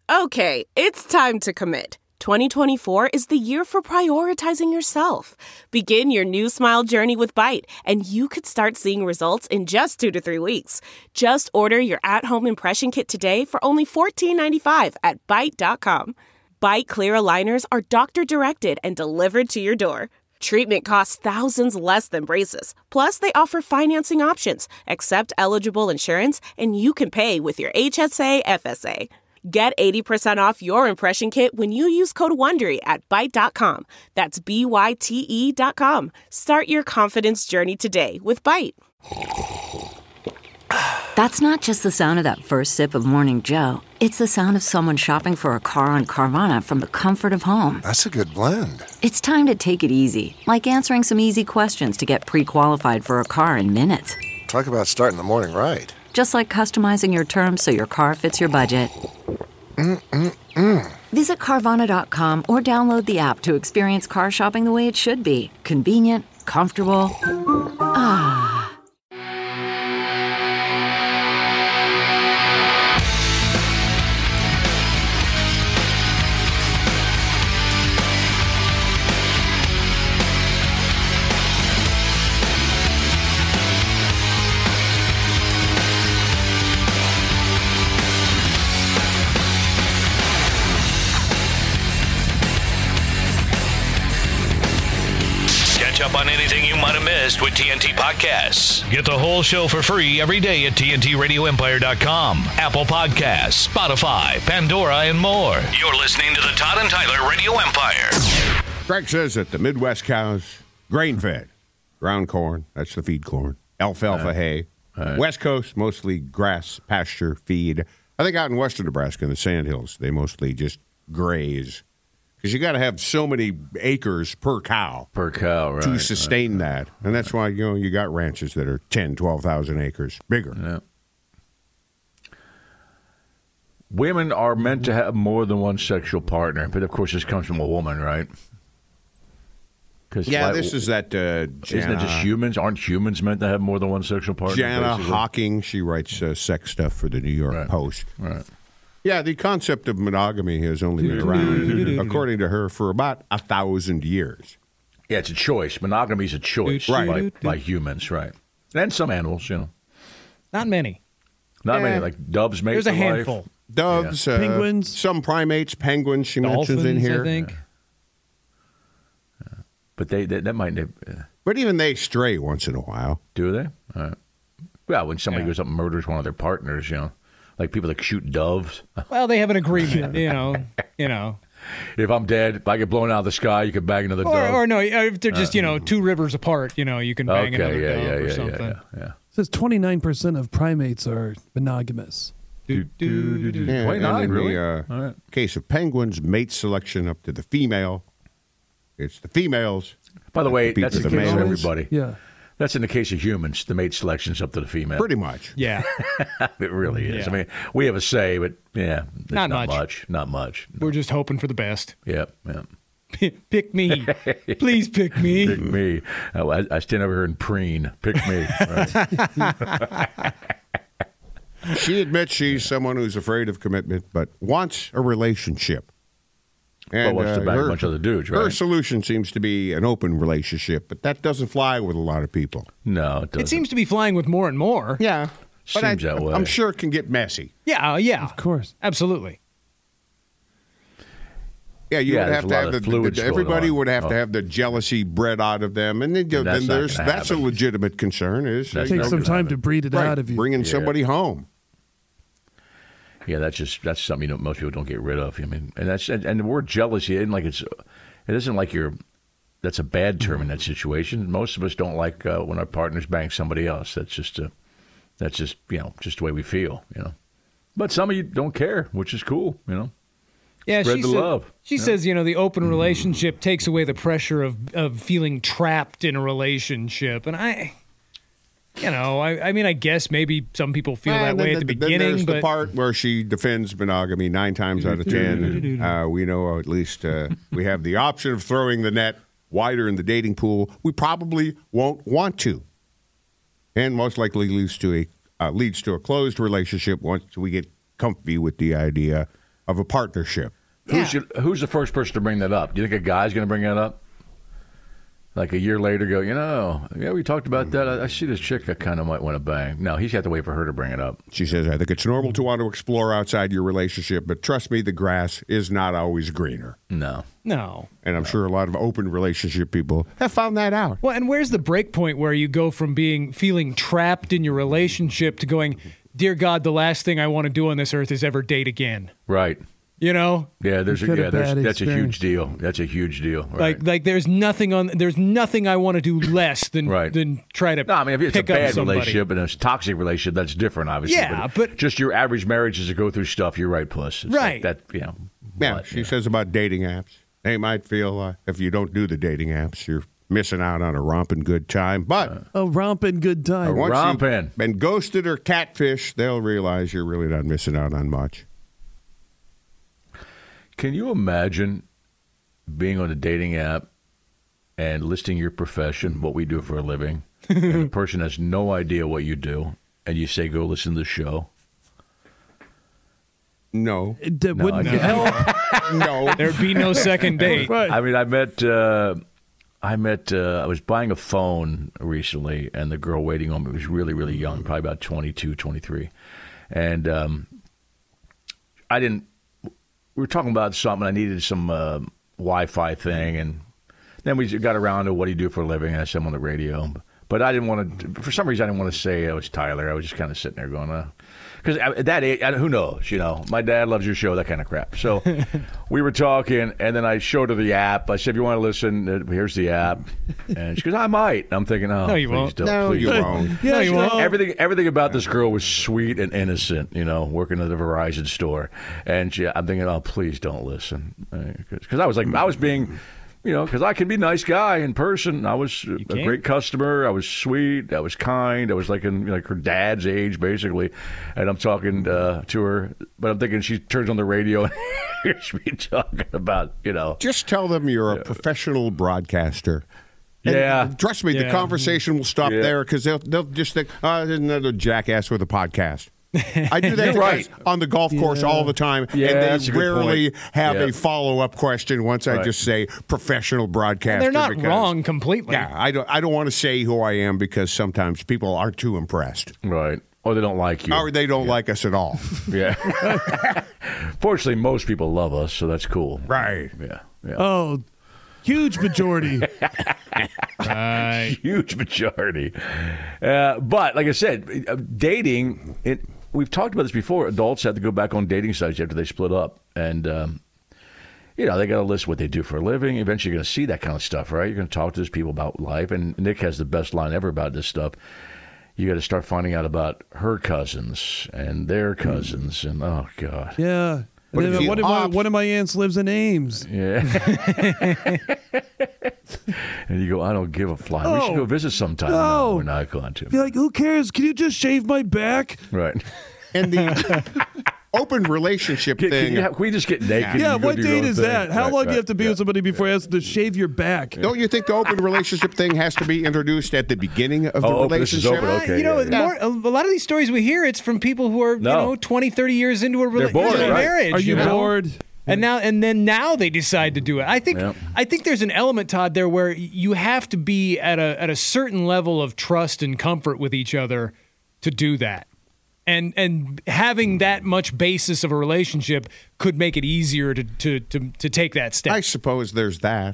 Okay, it's time to commit. 2024 is the year for prioritizing yourself. Begin your new smile journey with Byte, and you could start seeing results in just 2 to 3 weeks. Just order your at-home impression kit today for only $14.95 at Byte.com. Byte Clear aligners are doctor-directed and delivered to your door. Treatment costs thousands less than braces. Plus, they offer financing options, accept eligible insurance, and you can pay with your HSA, FSA. Get 80% off your impression kit when you use code WONDERY at Byte.com. That's BYTE.com. Start your confidence journey today with Byte. That's not just the sound of that first sip of Morning Joe. It's the sound of someone shopping for a car on Carvana from the comfort of home. That's a good blend. It's time to take it easy, like answering some easy questions to get pre-qualified for a car in minutes. Talk about starting the morning right. Just like customizing your terms so your car fits your budget. Visit Carvana.com or download the app to experience car shopping the way it should be. Convenient, comfortable. Ah. Up on anything you might have missed with TNT Podcasts. Get the whole show for free every day at TNTRadioEmpire.com, Apple Podcasts, Spotify, Pandora, and more. You're listening to the Todd and Tyler Radio Empire. Greg says that the Midwest cows, grain-fed, ground corn, that's the feed corn, alfalfa hay. West Coast, mostly grass, pasture, feed. I think out in western Nebraska in the Sandhills, they mostly just graze. Because you got to have so many acres per cow. Per cow, right. To sustain that. And that's why, you got ranches that are 10, 12,000 acres bigger. Yeah. Women are meant to have more than one sexual partner. But, of course, this comes from a woman, right? Yeah, this is that Jana. Isn't it just humans? Aren't humans meant to have more than one sexual partner? Jana Hawking, she writes sex stuff for the New York Post. Right. Yeah, the concept of monogamy has only been around, according to her, for about 1,000 years. Yeah, it's a choice. Monogamy is a choice, right? By humans, right? And some animals, Not many. Not many. Like doves mate. There's a handful. Doves, penguins, some primates, penguins. She dolphins, mentions in here. I think. But that might. But even they stray once in a while. Do they? Well, when somebody goes up and murders one of their partners, like people that shoot doves. Well, they have an agreement, you know. If I'm dead, if I get blown out of the sky, you can bang another dove. Or no, if they're just, 2 rivers apart, you can bang another dove or something. Yeah. It says 29% of primates are monogamous. 29, really? In the case of penguins, mate selection up to the female. It's the females. By the way, that's the case of everybody. Yeah. That's in the case of humans. The mate selection's up to the female. Pretty much. Yeah. It really is. Yeah. I mean, we have a say, but not much. Not much. We're just hoping for the best. Yep. Pick me. Please pick me. Pick me. I stand over here and preen. Pick me. Right. She admits she's someone who's afraid of commitment, but wants a relationship. And wants to bang a bunch of other dudes, right? Her solution seems to be an open relationship, but that doesn't fly with a lot of people. No, it doesn't. It seems to be flying with more and more. Yeah. Seems that way. I'm sure it can get messy. Yeah. Of course. Absolutely. Yeah, you would have to have everybody would have to Oh. have the jealousy bred out of them, and then that's a legitimate concern. It takes some time to breed it out of you. Bringing somebody home. Yeah, that's something most people don't get rid of. I mean, and the word jealousy isn't like it isn't like that's a bad term in that situation. Most of us don't like when our partners bang somebody else. That's just just the way we feel. But some of you don't care, which is cool. Yeah, spread the love. She says, the open relationship takes away the pressure of feeling trapped in a relationship, and I guess maybe some people feel that way at the beginning. There's but the part where she defends monogamy 9 times out of 10. We know at least we have the option of throwing the net wider in the dating pool. We probably won't want to, and most likely leads to a closed relationship once we get comfy with the idea of a partnership. Who's the first person to bring that up? Do you think a guy's going to bring that up? Like a year later, go, we talked about that. I see this chick I kind of might want to bang. No, he's got to wait for her to bring it up. She says, I think it's normal to want to explore outside your relationship, but trust me, the grass is not always greener. No. And I'm sure a lot of open relationship people have found that out. Well, and where's the break point where you go from feeling trapped in your relationship to going, dear God, the last thing I want to do on this earth is ever date again? Right. Yeah, that's a huge deal. That's a huge deal. Right. Like there's nothing I want to do less than try to. No, I mean if it's a bad somebody. relationship and it's a toxic relationship, that's different, obviously. Yeah, but just your average marriages that go through stuff. You're right, Puss. It's right. Like that, Yeah, she says about dating apps. They might feel if you don't do the dating apps, you're missing out on a romping good time. But a romping good time. Once you've been ghosted or catfish, they'll realize you're really not missing out on much. Can you imagine being on a dating app and listing your profession, what we do for a living, and the person has no idea what you do, and you say, go listen to the show? No. It wouldn't help. No. There'd be no second date. Right. I mean, I was buying a phone recently, and the girl waiting on me was really, really young, probably about 22, 23. And we were talking about something. I needed some Wi-Fi thing, and then we got around to what do you do for a living, and I said I'm on the radio. But I didn't want to, for some reason, I didn't want to say I was Tyler. I was just kind of sitting there going, because at that age, who knows, my dad loves your show, that kind of crap. So we were talking, and then I showed her the app. I said, if you want to listen, here's the app. And she goes, I might. I'm thinking, no, you won't. Don't. No, please you don't. won't. Yeah, you won't. Everything about this girl was sweet and innocent, working at the Verizon store. And I'm thinking, oh, please don't listen. Because I was being... because I can be a nice guy in person. I was a great customer. I was sweet. I was kind. I was like her dad's age, basically. And I'm talking to her, but I'm thinking she turns on the radio and hears me talking about, Just tell them you're a professional broadcaster. And trust me, the conversation will stop there because they'll just think, there's another jackass with a podcast. I do that right. on the golf course all the time, Yeah, and they rarely have a follow-up question once I just say professional broadcaster. And they're not wrong completely. Yeah, I don't want to say who I am because sometimes people aren't too impressed. Right. Or they don't like you. Or they don't like us at all. Yeah. Fortunately, most people love us, so that's cool. Right. Yeah. Oh, huge majority. Right. Huge majority. But like I said, dating, we've talked about this before. Adults have to go back on dating sites after they split up. And, they got to list what they do for a living. Eventually, you're going to see that kind of stuff, right? You're going to talk to these people about life. And Nick has the best line ever about this stuff. You got to start finding out about her cousins and their cousins. And, oh, God. Yeah. And one of my aunts lives in Ames. Yeah. And you go, I don't give a fly. We should go visit sometime. No, we're not going to. You're like, who cares? Can you just shave my back? Right. And the open relationship thing. Can we just get naked? Yeah, and you what go do your date own is thing? that? How long do you have to be with somebody before you ask them to shave your back? Don't you think the open relationship thing has to be introduced at the beginning of the relationship? This is open. Okay, a lot of these stories we hear, it's from people who are 20, 30 years into a marriage. Are you bored? And now they decide to do it. I think there's an element, Todd, there where you have to be at a certain level of trust and comfort with each other to do that. And having that much basis of a relationship could make it easier to take that step. I suppose there's that.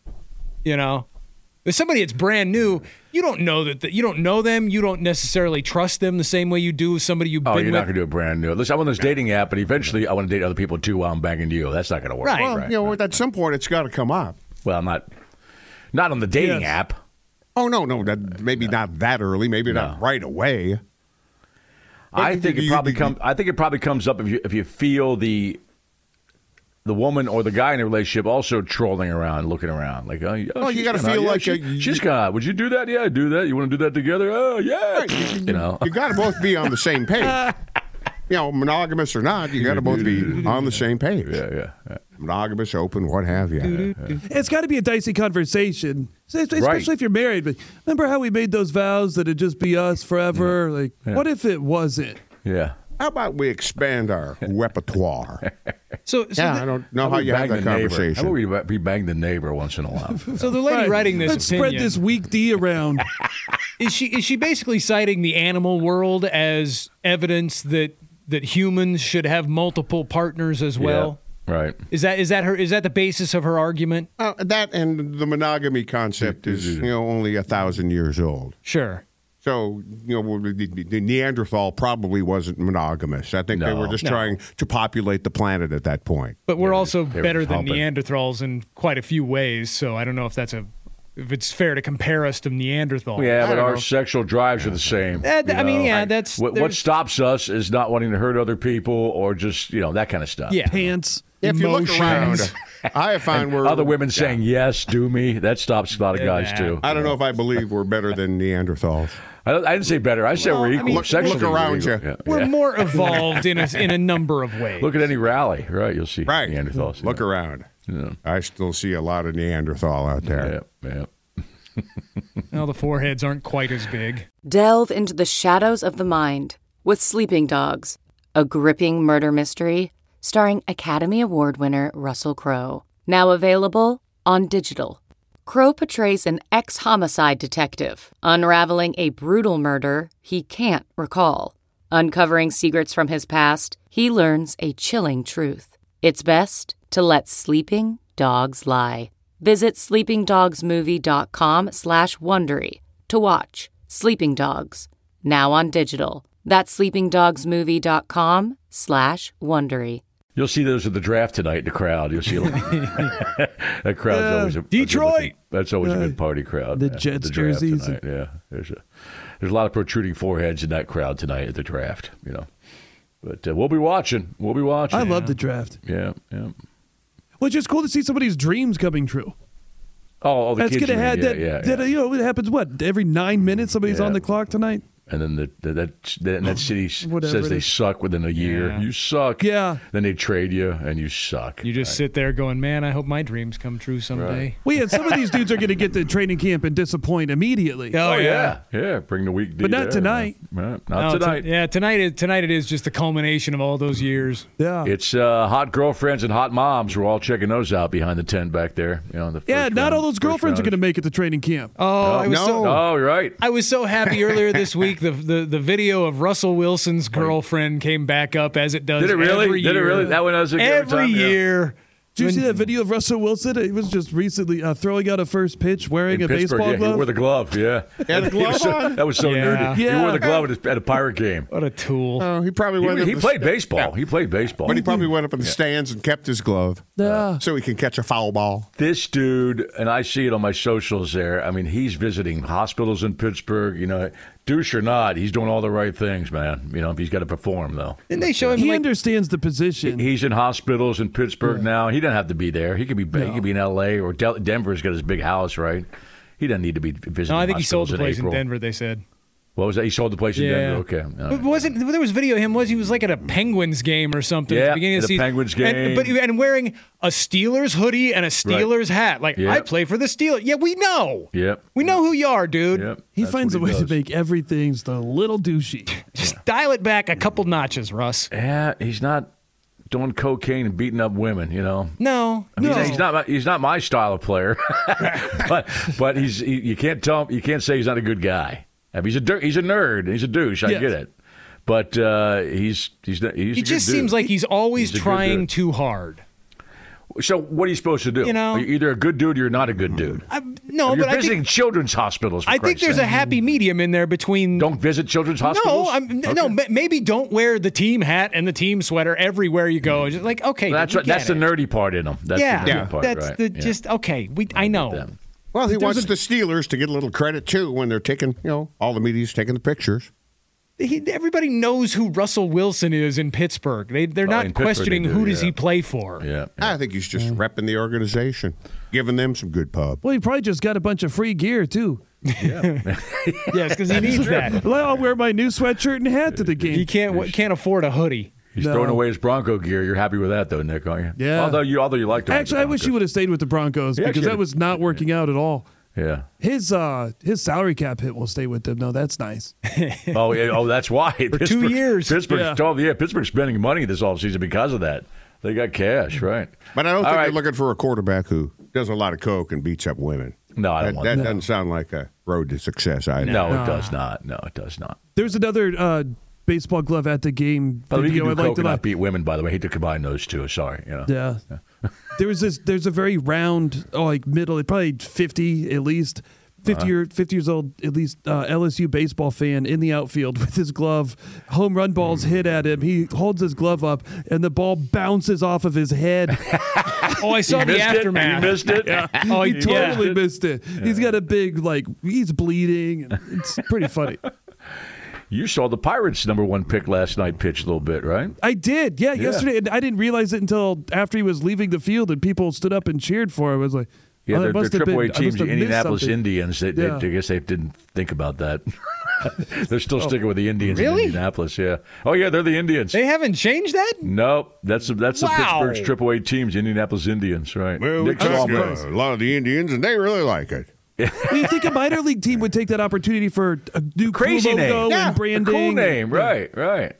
If somebody that's brand new, you don't know you don't know them. You don't necessarily trust them the same way you do somebody you've been with. Oh, you're not going to do it brand new. Listen, I'm on this dating app, but eventually I want to date other people too while I'm banging you. That's not going to work. Right. Well, at some point it's got to come up. Well, not on the dating app. Oh, no. Maybe not that early. Maybe not right away. I think it probably comes up if you feel the woman or the guy in a relationship also trolling around, looking around. Like, you got to feel like she's got. Would you do that? Yeah, I do that. You want to do that together? Oh, yeah. Right. You got to both be on the same page. Monogamous or not, you got to both be on the same page. Yeah. Monogamous, open, what have you. It's got to be a dicey conversation, especially if you're married. But remember how we made those vows that it'd just be us forever? What if it wasn't? Yeah. How about we expand our repertoire? So I don't know how you have that conversation. How about we bang the neighbor once in a while? So the lady writing this Let's opinion, spread this weak D around. is she basically citing the animal world as evidence that humans should have multiple partners as well? Yeah, right. Is that the basis of her argument? That and the monogamy concept is only 1,000 years old. Sure. So, the Neanderthal probably wasn't monogamous. I think they were just trying to populate the planet at that point. But we're also better than helping. Neanderthals in quite a few ways, so I don't know if it's fair to compare us to Neanderthal. Yeah, but our sexual drives are the same. That's what stops us is not wanting to hurt other people or just that kind of stuff. Yeah, Pants. If you look around, I have found we're other women saying yes, do me. That stops a lot of guys too. I don't know if I believe we're better than Neanderthals. I didn't say better. I said we're equal. Look around you. Yeah. We're more evolved in a number of ways. Look at any rally, right? You'll see Neanderthals. Look around. Yeah. I still see a lot of Neanderthal out there. Yeah. Well, the foreheads aren't quite as big. Delve into the shadows of the mind with Sleeping Dogs, a gripping murder mystery starring Academy Award winner Russell Crowe. Now available on digital. Crowe portrays an ex-homicide detective unraveling a brutal murder he can't recall. Uncovering secrets from his past, he learns a chilling truth. It's best to let sleeping dogs lie. Visit sleepingdogsmovie.com/Wondery to watch Sleeping Dogs, now on digital. That's sleepingdogsmovie.com/Wondery. You'll see those at the draft tonight in the crowd. You'll see that crowd's always Detroit. That's always a good party crowd. The Jets jerseys. Yeah, there's a lot of protruding foreheads in that crowd tonight at the draft. But we'll be watching. I love the draft. Yeah. Well, it's just cool to see somebody's dreams coming true. Oh, the that's kids. Gonna have that. It happens. What, every 9 minutes somebody's on the clock tonight. And then that city says they suck within a year. Yeah. You suck. Yeah. Then they trade you, and you suck. You just sit there going, man, I hope my dreams come true someday. Right. Well, yeah, some of these dudes are going to get to training camp and disappoint immediately. Oh, yeah. Bring the week D but not there. tonight. Not tonight. Tonight it is just the culmination of all those years. Yeah. It's hot girlfriends and hot moms. We're all checking those out behind the tent back there. Not all those girlfriends are going to make it to training camp. Oh, you're right. I was so happy earlier this week. The video of Russell Wilson's girlfriend came back up as it does. Did it really? Every year. Did it really? That one was every year. Did you see that video of Russell Wilson? It was just recently throwing out a first pitch wearing a baseball glove. He wore the glove, yeah. Had a glove on? That was so nerdy. Yeah. He wore the glove at a Pirate game. What a tool. He probably went He played baseball. Yeah. He played baseball. But he probably went up in the stands and kept his glove so he can catch a foul ball. This dude, and I see it on my socials there, I mean, he's visiting hospitals in Pittsburgh, douche or not, he's doing all the right things, man. He's got to perform, though. Didn't they show him? He understands the position. He's in hospitals in Pittsburgh now. He doesn't have to be there. He could be in L.A. or Denver's got his big house, right? He doesn't need to be visiting. No, I think he sold the place in Denver. They said. What was that? He sold the place in Denver. Okay. But there was video of him? He was like at a Penguins game or something at the beginning of the season. Penguins game, and wearing a Steelers hoodie and a Steelers hat. Like I play for the Steelers. Yeah, we know. Yep. We know who you are, dude. Yep. He finds a way to make everything just a little douchey. Just dial it back a couple notches, Russ. Yeah, he's not doing cocaine and beating up women, No, He's not my style of player, but you can't tell him, you can't say he's not a good guy. I mean, he's a nerd, he's a douche. I get it, but he's he just seems like he's always trying too hard. So what are you supposed to do? You're either a good dude or you're not a good dude. You're visiting children's hospitals. I think there's a happy medium in there between. Don't visit children's hospitals. No, maybe don't wear the team hat and the team sweater everywhere you go. Just like that's the nerdy part in them. That's the nerdy part, that's right? just okay. I know. Well, he wants the Steelers to get a little credit too when they're taking, all the media's taking the pictures. Everybody knows who Russell Wilson is in Pittsburgh. They're not questioning who does he play for. Yeah. I think he's just repping the organization, giving them some good pub. Well, he probably just got a bunch of free gear too. Yeah. Yes, because he needs that. Well, I'll wear my new sweatshirt and hat to the game. He can't afford a hoodie. He's throwing away his Bronco gear. You're happy with that, though, Nick, aren't you? Yeah. Although you liked him. Actually, I wish he would have stayed with the Broncos because that was not working out at all. Yeah. His salary cap hit will stay with them. No, that's nice. That's why. For 2 years. Pittsburgh's spending money this offseason because of that. They got cash, right? But I don't think they're looking for a quarterback who does a lot of coke and beats up women. No, I don't want that. That doesn't sound like a road to success either. No, it does not. No, it does not. There's another baseball glove at the game. But you can do coke and not beat women, by the way. I hate to combine those two. Sorry. Yeah. There's a very round, middle, probably 50 at least, 50 years old, at least LSU baseball fan in the outfield with his glove. Home run balls hit at him. He holds his glove up, and the ball bounces off of his head. I saw the aftermath. You missed it? Yeah. He totally missed it. Yeah. He's got a big, he's bleeding. And it's pretty funny. You saw the Pirates' #1 pick last night pitch a little bit, right? I did, yeah. Yesterday. And I didn't realize it until after he was leaving the field and people stood up and cheered for him. I was like, yeah, they're AAA teams, the Indianapolis Indians. I guess they didn't think about that. They're still sticking with the Indians in Indianapolis, yeah. Oh, yeah, they're the Indians. They haven't changed that? Nope. That's the Pittsburgh's AAA teams, Indianapolis Indians, right? Well, we talked to a lot of the Indians, and they really like it. Well, you think a minor league team would take that opportunity for a new crazy logo name and branding? A cool name, right.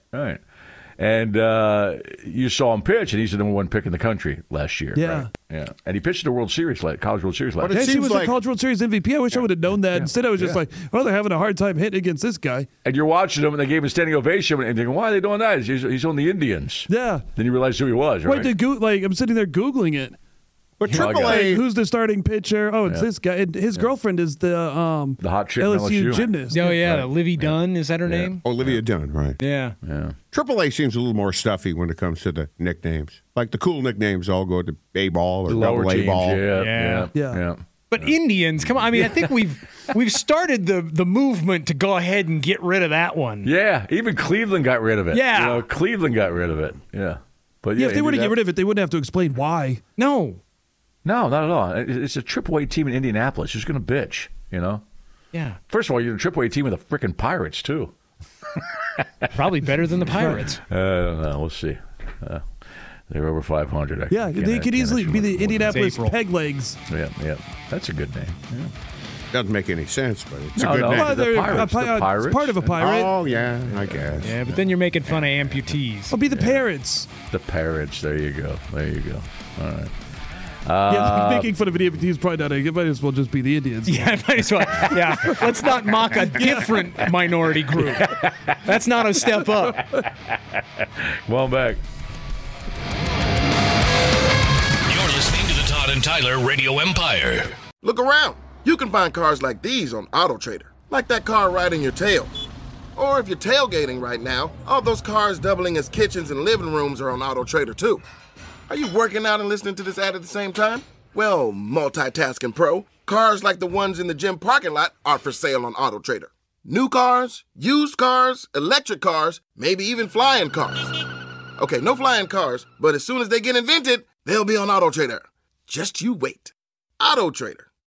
And you saw him pitch, and he's the #1 pick in the country last year. Yeah. Right? Yeah. And he pitched the College World Series last year. He was the College World Series MVP. I wish I would have known that. Instead, I was just like, well, they're having a hard time hitting against this guy. And you're watching him, and they gave him a standing ovation, and thinking, why are they doing that? He's on the Indians. Yeah. Then you realize who he was, right? I'm sitting there Googling it. But AAA, who's the starting pitcher? Oh, it's this guy. And his girlfriend is the hot chick LSU gymnast. Oh, yeah. Livy Dunn, is that her name? Olivia Dunn, right. Yeah. AAA seems a little more stuffy when it comes to the nicknames. Like the cool nicknames all go to A-ball or double A-ball. Yeah. But Indians, come on. I mean, I think we've started the movement to go ahead and get rid of that one. Yeah. Even Cleveland got rid of it. Yeah. Cleveland got rid of it. Yeah. But if they were to get rid of it, they wouldn't have to explain why. No, not at all. It's a AAA team in Indianapolis. Who's going to bitch, Yeah. First of all, you're a AAA team with the freaking Pirates, too. Probably better than the Pirates. I don't know. We'll see. They're over 500. They could easily be the Indianapolis Peg Legs. Yeah. That's a good name. Yeah. Doesn't make any sense, but it's a good name. Well, they're the Pirates. It's part of a pirate. Oh, yeah, I guess. Yeah, but then you're making fun of amputees. I'll be the Parrots. The Parrots. There you go. All right. Making fun of an amputee is probably not it might as well just be the Indians. Yeah, might as well. Yeah, let's not mock a different minority group. That's not a step up. Well back. You're listening to the Todd and Tyler Radio Empire. Look around. You can find cars like these on AutoTrader, like that car riding your tail. Or if you're tailgating right now, all those cars doubling as kitchens and living rooms are on AutoTrader too. Are you working out and listening to this ad at the same time? Well, multitasking pro, cars like the ones in the gym parking lot are for sale on AutoTrader. New cars, used cars, electric cars, maybe even flying cars. Okay, no flying cars, but as soon as they get invented, they'll be on AutoTrader. Just you wait. AutoTrader.